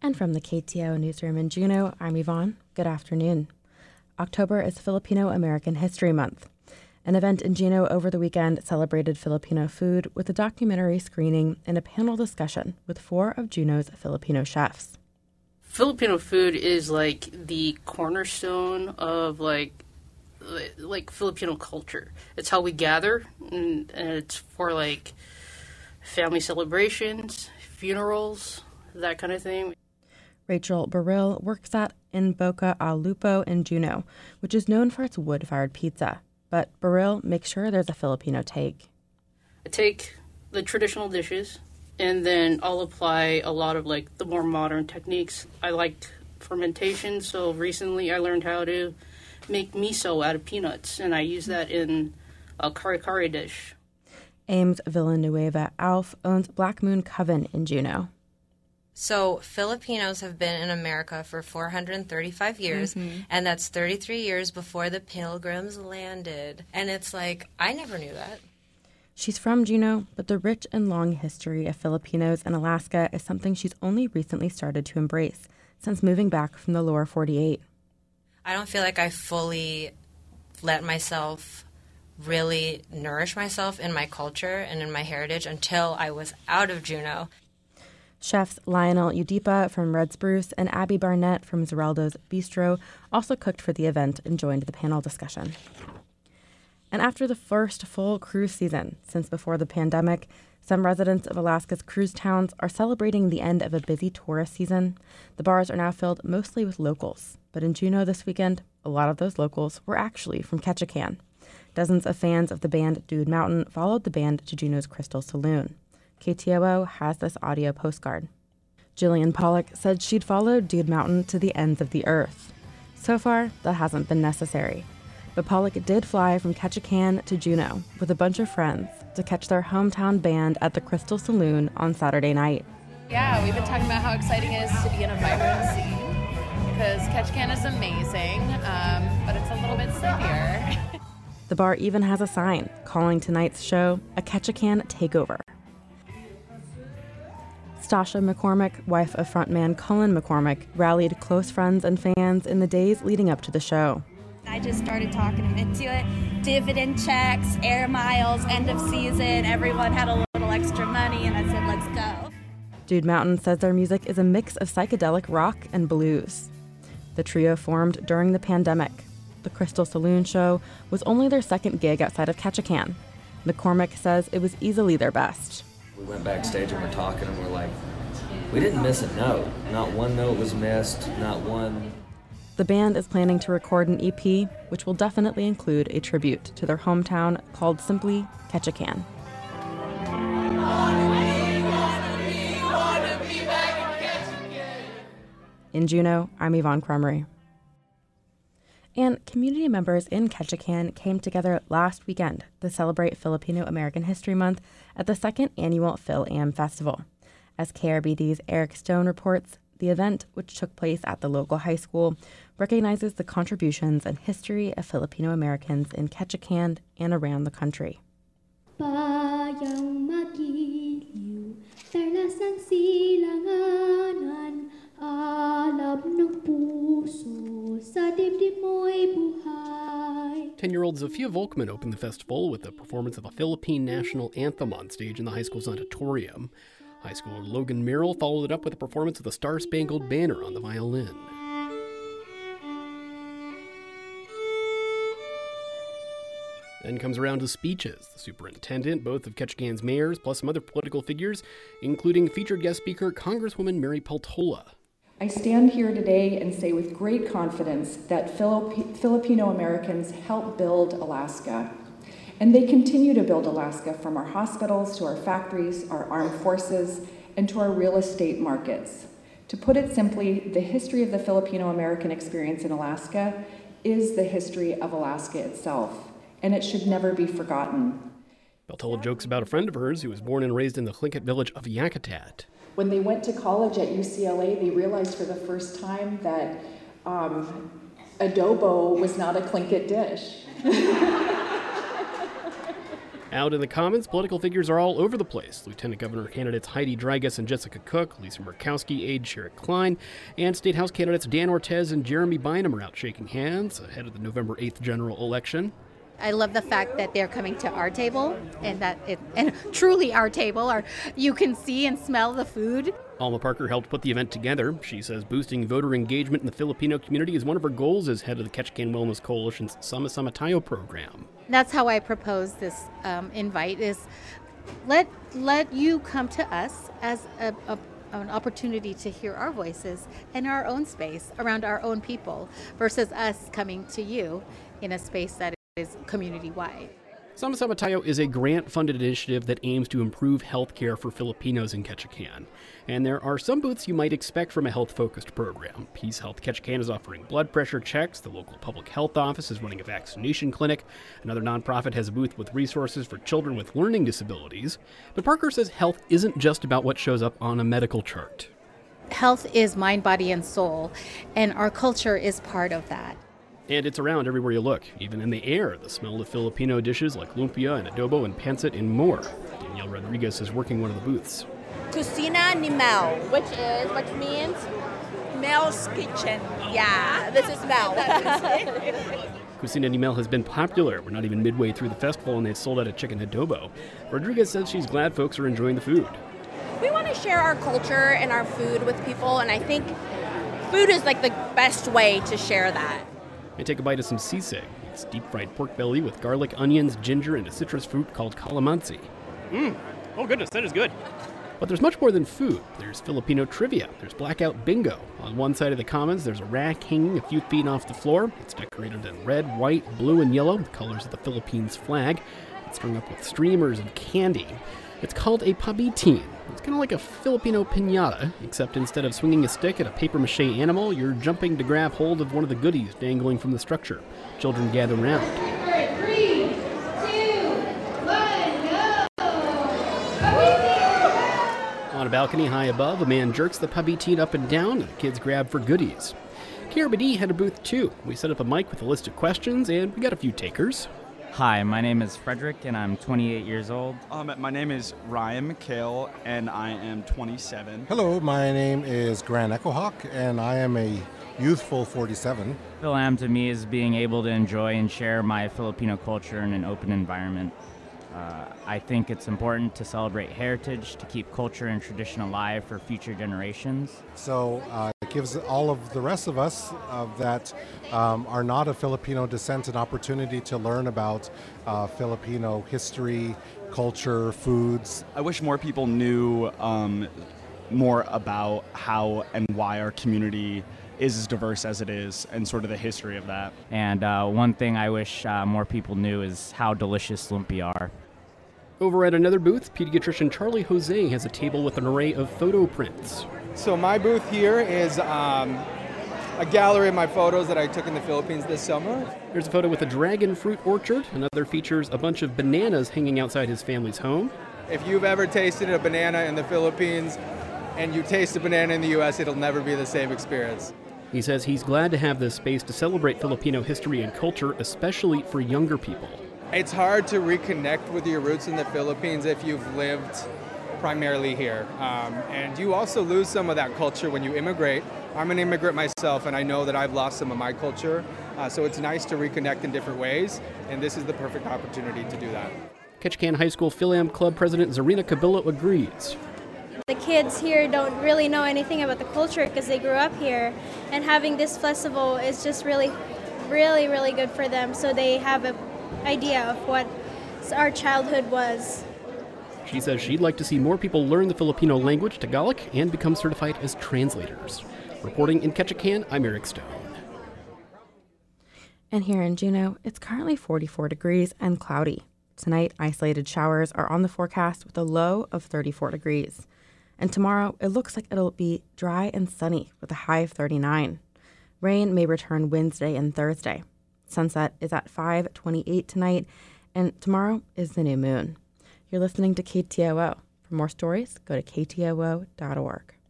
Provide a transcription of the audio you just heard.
And from the KTO newsroom in Juneau, I'm Yvonne. Good afternoon. October is Filipino American History Month. An event in Juneau over the weekend celebrated Filipino food with a documentary screening and a panel discussion with 4 of Juneau's Filipino chefs. Filipino food is like the cornerstone of like Filipino culture. It's how we gather, and it's for like family celebrations, funerals, that kind of thing. Rachel Burrill works at In Boca al Lupo in Juneau, which is known for its wood-fired pizza. But Burrill makes sure there's a Filipino take. I take the traditional dishes, and then I'll apply a lot of like the more modern techniques. I like fermentation, so recently I learned how to make miso out of peanuts, and I use that in a kare-kare dish. Ames Villanueva Alf owns Black Moon Coven in Juneau. So Filipinos have been in America for 435 years, and that's 33 years before the Pilgrims landed. And it's like, I never knew that. She's from Juneau, but the rich and long history of Filipinos in Alaska is something she's only recently started to embrace since moving back from the lower 48. I don't feel like I fully let myself really nourish myself in my culture and in my heritage until I was out of Juneau. Chefs Lionel Udipa from Red Spruce and Abby Barnett from Zeraldo's Bistro also cooked for the event and joined the panel discussion. And after the first full cruise season since before the pandemic, some residents of Alaska's cruise towns are celebrating the end of a busy tourist season. The bars are now filled mostly with locals, but in Juneau this weekend, a lot of those locals were actually from Ketchikan. Dozens of fans of the band Dude Mountain followed the band to Juneau's Crystal Saloon. KTOO has this audio postcard. Jillian Pollock said she'd followed Dude Mountain to the ends of the earth. So far, that hasn't been necessary. But Pollock did fly from Ketchikan to Juneau with a bunch of friends to catch their hometown band at the Crystal Saloon on Saturday night. Yeah, we've been talking about how exciting it is to be in a vibrant scene because Ketchikan is amazing, but it's a little bit sleepier. The bar even has a sign calling tonight's show a Ketchikan Takeover. Stasha McCormick, wife of frontman Cullen McCormick, rallied close friends and fans in the days leading up to the show. I just started talking them into it. Dividend checks, air miles, end of season. Everyone had a little extra money, and I said, let's go. Dude Mountain says their music is a mix of psychedelic rock and blues. The trio formed during the pandemic. The Crystal Saloon show was only their second gig outside of Ketchikan. McCormick says it was easily their best. We went backstage and we're talking and we're like, we didn't miss a note. Not one note was missed, not one. The band is planning to record an EP, which will definitely include a tribute to their hometown called simply Ketchikan. In Juneau, I'm Yvonne Crumry. And community members in Ketchikan came together last weekend to celebrate Filipino American History Month at the second annual Phil-Am Festival. As KRBD's Eric Stone reports, the event, which took place at the local high school, recognizes the contributions and history of Filipino Americans in Ketchikan and around the country. Bayang magiliw, perlas ng silanganan, alab ng puso, sa dibdib mo'y buhay. 10-year-old Zofia Volkman opened the festival with a performance of the Philippine National Anthem on stage in the high school's auditorium. High schooler Logan Merrill followed it up with a performance of the Star-Spangled Banner on the violin. Then comes around to speeches. The superintendent, both of Ketchikan's mayors, plus some other political figures, including featured guest speaker Congresswoman Mary Peltola. I stand here today and say with great confidence that Filipino Americans helped build Alaska. And they continue to build Alaska, from our hospitals to our factories, our armed forces, and to our real estate markets. To put it simply, the history of the Filipino American experience in Alaska is the history of Alaska itself, and it should never be forgotten. Peltola jokes about a friend of hers who was born and raised in the Tlingit village of Yakutat. When they went to college at UCLA, they realized for the first time that adobo was not a Tlingit dish. Out in the Commons, political figures are all over the place. Lieutenant Governor candidates Heidi Drygas and Jessica Cook, Lisa Murkowski, aide Sherrod Klein, and State House candidates Dan Ortiz and Jeremy Bynum are out shaking hands ahead of the November 8th general election. I love the fact that they're coming to our table and and truly our table, you can see and smell the food. Alma Parker helped put the event together. She says boosting voter engagement in the Filipino community is one of her goals as head of the Ketchikan Wellness Coalition's Sama-Sama Tayo program. That's how I propose this invite is let you come to us as an opportunity to hear our voices in our own space around our own people versus us coming to you in a space that is community-wide. Sama-Sama Tayo is a grant-funded initiative that aims to improve health care for Filipinos in Ketchikan. And there are some booths you might expect from a health-focused program. Peace Health Ketchikan is offering blood pressure checks. The local public health office is running a vaccination clinic. Another nonprofit has a booth with resources for children with learning disabilities. But Parker says health isn't just about what shows up on a medical chart. Health is mind, body, and soul, and our culture is part of that. And it's around everywhere you look, even in the air. The smell of Filipino dishes like lumpia and adobo and pancit and more. Danielle Rodriguez is working one of the booths. Cocina ni Mel, which means Mel's kitchen. Yeah, this is Mel. Cocina ni Mel has been popular. We're not even midway through the festival and they've sold out a chicken adobo. Rodriguez says she's glad folks are enjoying the food. We want to share our culture and our food with people, and I think food is like the best way to share that. I take a bite of some sisig. It's deep-fried pork belly with garlic, onions, ginger, and a citrus fruit called calamansi. Oh goodness, that is good. But there's much more than food. There's Filipino trivia. There's blackout bingo. On one side of the Commons, there's a rack hanging a few feet off the floor. It's decorated in red, white, blue, and yellow, the colors of the Philippines flag. It's strung up with streamers and candy. It's called a pabitin. It's kind of like a Filipino piñata, except instead of swinging a stick at a papier-mâché animal, you're jumping to grab hold of one of the goodies dangling from the structure. Children gather around. 3, 2, 1, go! On a balcony high above, a man jerks the pabitin up and down, and the kids grab for goodies. KRBD had a booth too. We set up a mic with a list of questions, and we got a few takers. Hi, my name is Frederick, and I'm 28 years old. My name is Ryan McHale, and I am 27. Hello, my name is Grant Echohawk, and I am a youthful 47. Fil-Am to me is being able to enjoy and share my Filipino culture in an open environment. I think it's important to celebrate heritage, to keep culture and tradition alive for future generations. So it gives all of the rest of us that are not of Filipino descent an opportunity to learn about Filipino history, culture, foods. I wish more people knew more about how and why our community is as diverse as it is and sort of the history of that. And one thing I wish more people knew is how delicious lumpia are. Over at another booth, pediatrician Charlie Jose has a table with an array of photo prints. So my booth here is a gallery of my photos that I took in the Philippines this summer. There's a photo with a dragon fruit orchard. Another features a bunch of bananas hanging outside his family's home. If you've ever tasted a banana in the Philippines and you taste a banana in the U.S., it'll never be the same experience. He says he's glad to have this space to celebrate Filipino history and culture, especially for younger people. It's hard to reconnect with your roots in the Philippines if you've lived primarily here. And you also lose some of that culture when you immigrate. I'm an immigrant myself, and I know that I've lost some of my culture. So it's nice to reconnect in different ways, and this is the perfect opportunity to do that. Ketchikan High School Fil-Am Club President Zarina Cabillo agrees. The kids here don't really know anything about the culture because they grew up here, and having this festival is just really, really, really good for them, so they have an idea of what our childhood was. She says she'd like to see more people learn the Filipino language, Tagalog, and become certified as translators. Reporting in Ketchikan, I'm Eric Stone. And here in Juneau, it's currently 44 degrees and cloudy. Tonight, isolated showers are on the forecast with a low of 34 degrees. And tomorrow, it looks like it'll be dry and sunny with a high of 39. Rain may return Wednesday and Thursday. Sunset is at 5:28 tonight, and tomorrow is the new moon. You're listening to KTOO. For more stories, go to ktoo.org.